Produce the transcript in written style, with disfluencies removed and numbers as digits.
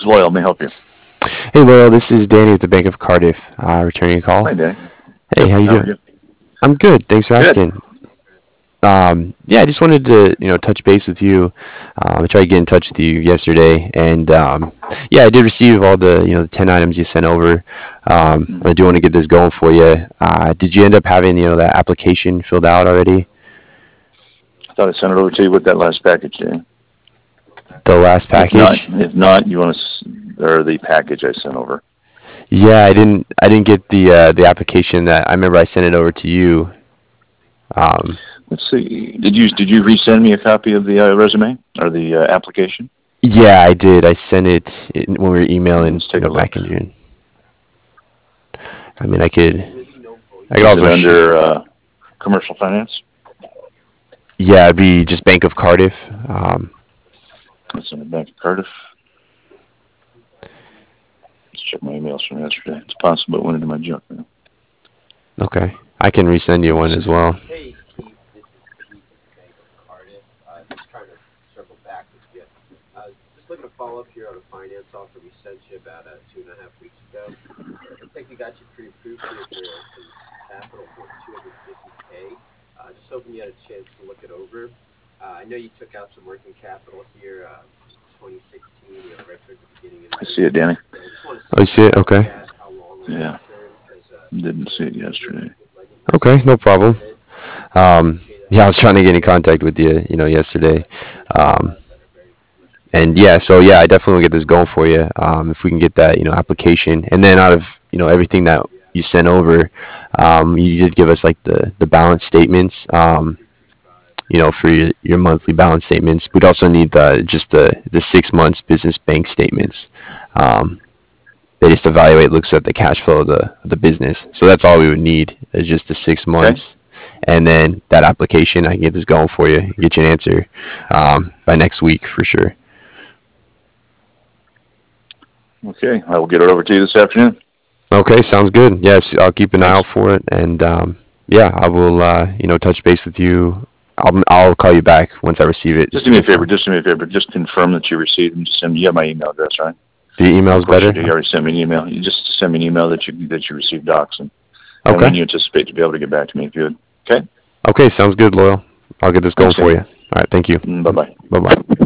Loyal. May I help you? Hey, Laurel, this is Danny with the Bank of Cardiff, returning a call. Hi, Danny. Hey, Yep. how you How are doing? you? I'm good. Thanks for Good. asking. Yeah, I just wanted to, touch base with you. I tried to get in touch with you yesterday, and yeah, I did receive all the 10 items you sent over. Hmm. I do want to get this going for you. Did you end up having, that application filled out already? I thought I sent it over to you with that last package, Danny. The last package? If not, you want to, or the package I sent over. Yeah, I didn't get the application that I remember I sent it over to you. Um, Let's see. Did you resend me a copy of the resume or the application? yeah, I did. I sent it when we were emailing, Let's take a look. back in June. I mean, I could Is it also under commercial finance? yeah, it'd be just Bank of Cardiff. It's in the Bank of Cardiff. Let's check my emails from yesterday. It's possible it went into my junk mail. Okay, I can resend you Let's one see as here. well. Hey, Keith, this is Pete with the Bank of Cardiff. Just trying to circle back with you. Just looking to follow up here on a finance offer we sent you about 2.5 weeks ago. Looks like we got you pre-approved here for some capital for 250K. Just hoping you had a chance to look it over. I know you took out some working capital here, 2016, right towards the beginning of I the see it, year. Danny. I just want to Oh, see you where see you it? want to look Okay. at, how long we want Yeah, to term, because didn't see it we can get yesterday. with lending Okay, no institutions quite problem. a bit. So appreciate Yeah, I was any trying to get in feedback contact with you, yesterday. any Um, that are very commercially and focused. yeah, so yeah, I definitely will get this going for you. If we can get that, application, and then out of everything that you sent over, you did give us like the balance statements. For your monthly balance statements. We'd also need the 6 months business bank statements. Um, they just evaluate, looks at the cash flow of the business. So that's all we would need is just the six Okay. months, and then that application. I can get this going for you, get you an answer by next week for sure. Okay. I will get it over to you this afternoon. Okay, sounds good. Yes, I'll keep an eye out Thanks. for it, and yeah, I will touch base with you. I'll call you back once I receive it just Just to do me a favor. confirm. Just do me a favor. Just confirm that you received and just send me. You have my email address, right? The Of email's course you better. do. You already sent me an email. You just send me an email that you received docs and Okay. when you anticipate to be able to get back to me if you would. Okay. Okay, sounds good, Loyal. I'll get this going Thanks, for Danny. you. All right, thank you. Bye bye. Bye bye.